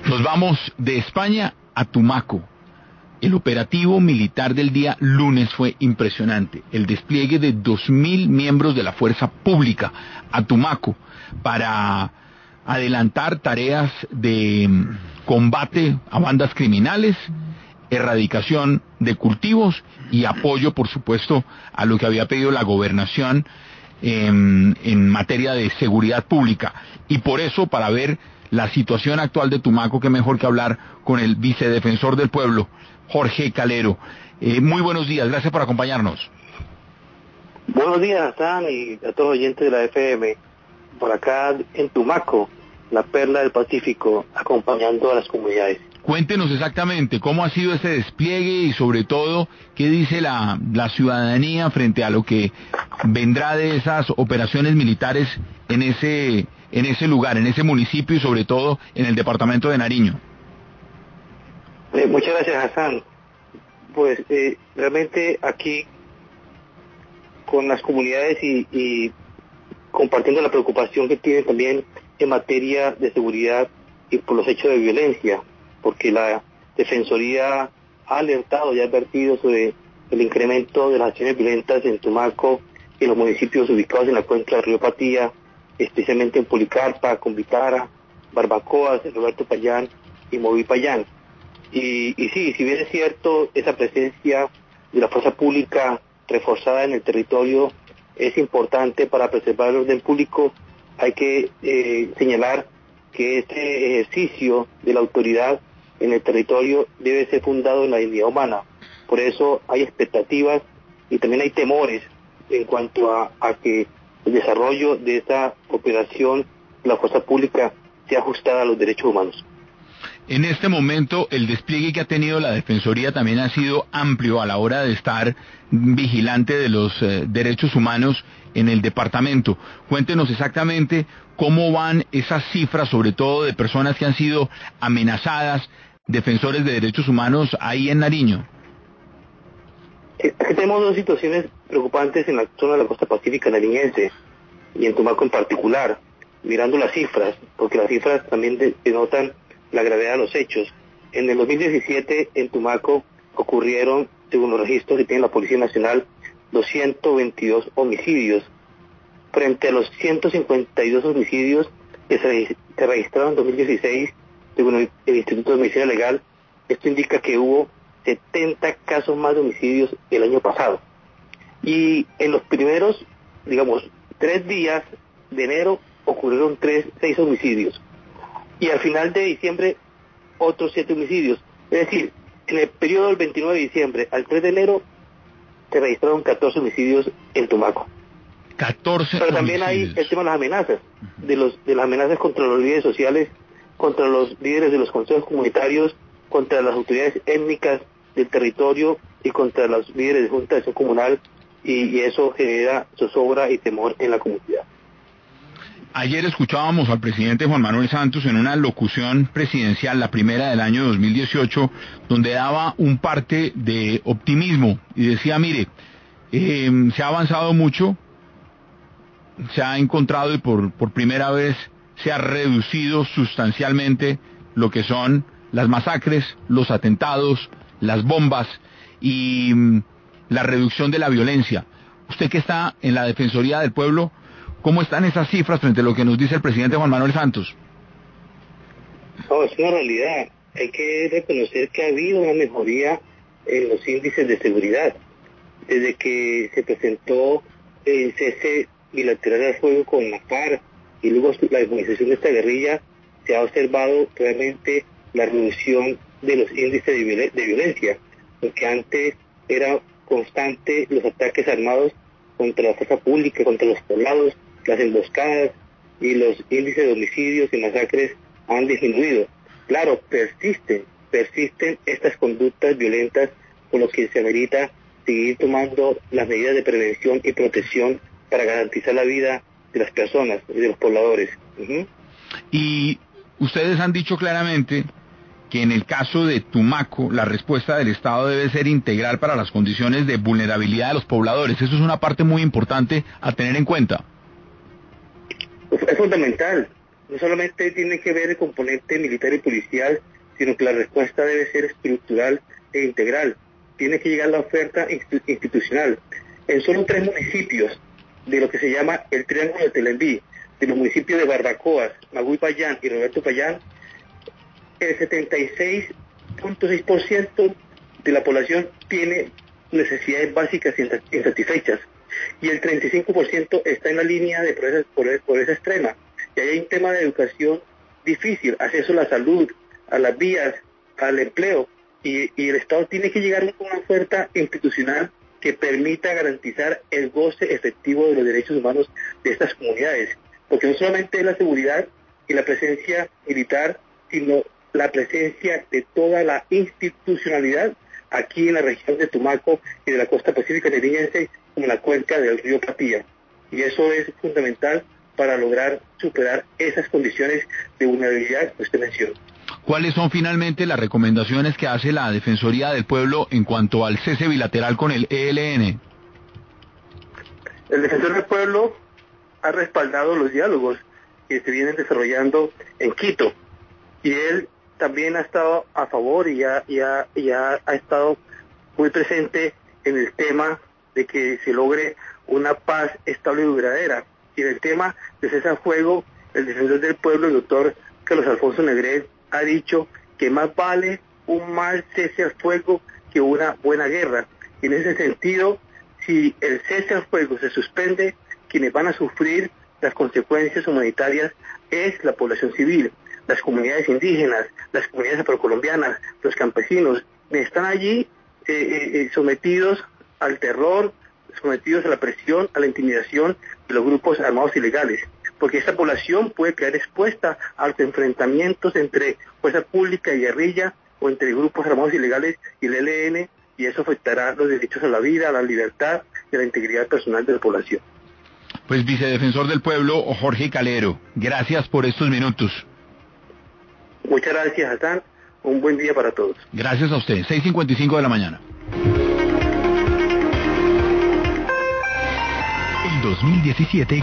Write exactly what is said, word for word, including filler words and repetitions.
Nos vamos de España a Tumaco. El operativo militar del día lunes fue impresionante. El despliegue de dos mil miembros de la fuerza pública a Tumaco para adelantar tareas de combate a bandas criminales, erradicación de cultivos y apoyo, por supuesto, a lo que había pedido la gobernación en, en materia de seguridad pública. Y por eso, para ver la situación actual de Tumaco, qué mejor que hablar con el vicedefensor del pueblo, Jorge Calero. Eh, muy buenos días, gracias por acompañarnos. Buenos días, Hassan, y a todos los oyentes de la F M. Por acá en Tumaco, la perla del Pacífico, acompañando a las comunidades. Cuéntenos exactamente cómo ha sido ese despliegue y sobre todo qué dice la, la ciudadanía frente a lo que vendrá de esas operaciones militares en ese, en ese lugar, en ese municipio y sobre todo en el departamento de Nariño. Eh, muchas gracias, Hassan. Pues eh, realmente aquí con las comunidades y, y compartiendo la preocupación que tienen también en materia de seguridad y por los hechos de violencia, porque la Defensoría ha alertado y ha advertido sobre el incremento de las acciones violentas en Tumaco y en los municipios ubicados en la cuenca del río Patía, especialmente en Policarpa, Convitara, Barbacoas, Roberto Payán y Moví Payán. Y, y sí, si bien es cierto, esa presencia de la fuerza pública reforzada en el territorio es importante para preservar el orden público, hay que eh, señalar que este ejercicio de la autoridad en el territorio debe ser fundado en la dignidad humana. Por eso hay expectativas y también hay temores en cuanto a, a que el desarrollo de esta operación de la fuerza pública sea ajustada a los derechos humanos. En este momento, el despliegue que ha tenido la Defensoría también ha sido amplio a la hora de estar vigilante de los eh, derechos humanos en el departamento. Cuéntenos exactamente cómo van esas cifras, sobre todo de personas que han sido amenazadas, defensores de derechos humanos ahí en Nariño. Aquí tenemos dos situaciones preocupantes en la zona de la costa pacífica nariñense y en Tumaco en particular, mirando las cifras, porque las cifras también denotan la gravedad de los hechos. En el dos mil diecisiete en Tumaco ocurrieron, según los registros que tiene la Policía Nacional, doscientos veintidós homicidios, frente a los ciento cincuenta y dos homicidios que se, se registraron en dos mil dieciséis, según el, el Instituto de Medicina Legal. Esto indica que hubo setenta casos más de homicidios el año pasado. Y en los primeros, digamos, tres días de enero ocurrieron tres, seis homicidios. Y al final de diciembre, otros siete homicidios. Es decir, en el periodo del veintinueve de diciembre al tres de enero, se registraron catorce homicidios en Tumaco. catorce Pero también homicidios. hay el tema de las amenazas, de los de las amenazas contra los líderes sociales, contra los líderes de los consejos comunitarios, contra las autoridades étnicas del territorio y contra los líderes de junta de acción comunal, y, y eso genera zozobra y temor en la comunidad. Ayer escuchábamos al presidente Juan Manuel Santos en una locución presidencial, la primera del año dos mil dieciocho, donde daba un parte de optimismo y decía, mire, eh, se ha avanzado mucho, se ha encontrado y por, por primera vez se ha reducido sustancialmente lo que son las masacres, los atentados, las bombas y mm, la reducción de la violencia. Usted que está en la Defensoría del Pueblo, ¿cómo están esas cifras frente a lo que nos dice el presidente Juan Manuel Santos? No, es una realidad. Hay que reconocer que ha habido una mejoría en los índices de seguridad. Desde que se presentó el cese bilateral al fuego con la FARC y luego la desmovilización de esta guerrilla, se ha observado realmente la reducción de los índices de, violen- de violencia, porque antes era constante los ataques armados contra la fuerza pública, contra los poblados, las emboscadas y los índices de homicidios y masacres han disminuido. Claro, persisten, persisten estas conductas violentas, por lo que se amerita seguir tomando las medidas de prevención y protección para garantizar la vida de las personas y de los pobladores. Uh-huh. Y ustedes han dicho claramente que en el caso de Tumaco la respuesta del Estado debe ser integral para las condiciones de vulnerabilidad de los pobladores. Eso es una parte muy importante a tener en cuenta. Es fundamental, no solamente tiene que ver el componente militar y policial, sino que la respuesta debe ser estructural e integral. Tiene que llegar la oferta institucional. En solo tres municipios de lo que se llama el Triángulo de Telembí, de los municipios de Barbacoas, Magui Payán y Roberto Payán, el setenta y seis punto seis por ciento de la población tiene necesidades básicas insatisfechas y el treinta y cinco por ciento está en la línea de pobreza, pobreza extrema. Y ahí hay un tema de educación difícil, acceso a la salud, a las vías, al empleo, y, y el Estado tiene que llegar con una oferta institucional que permita garantizar el goce efectivo de los derechos humanos de estas comunidades, porque no solamente es la seguridad y la presencia militar, sino la presencia de toda la institucionalidad aquí en la región de Tumaco y de la costa pacífica nariñense, como la cuenca del río Patía. Y eso es fundamental para lograr superar esas condiciones de vulnerabilidad que usted menciona. ¿Cuáles son finalmente las recomendaciones que hace la Defensoría del Pueblo en cuanto al cese bilateral con el E L N? El Defensor del Pueblo ha respaldado los diálogos que se vienen desarrollando en Quito, y él también ha estado a favor y ya, ya, ya ha estado muy presente en el tema de que se logre una paz estable y duradera. Y en el tema de cese al fuego, el Defensor del Pueblo, el doctor Carlos Alfonso Negret, ha dicho que más vale un mal cese al fuego que una buena guerra. Y en ese sentido, si el cese al fuego se suspende, quienes van a sufrir las consecuencias humanitarias es la población civil, las comunidades indígenas, las comunidades afrocolombianas, los campesinos, están allí eh, eh, sometidos al terror, sometidos a la presión, a la intimidación de los grupos armados ilegales, porque esta población puede quedar expuesta a los enfrentamientos entre fuerza pública y guerrilla, o entre grupos armados ilegales y el E L N, y eso afectará los derechos a la vida, a la libertad y a la integridad personal de la población. Pues Vicedefensor del Pueblo, Jorge Calero, gracias por estos minutos. Muchas gracias, Hassan. Un buen día para todos. Gracias a usted. seis cincuenta y cinco de la mañana. El dos mil diecisiete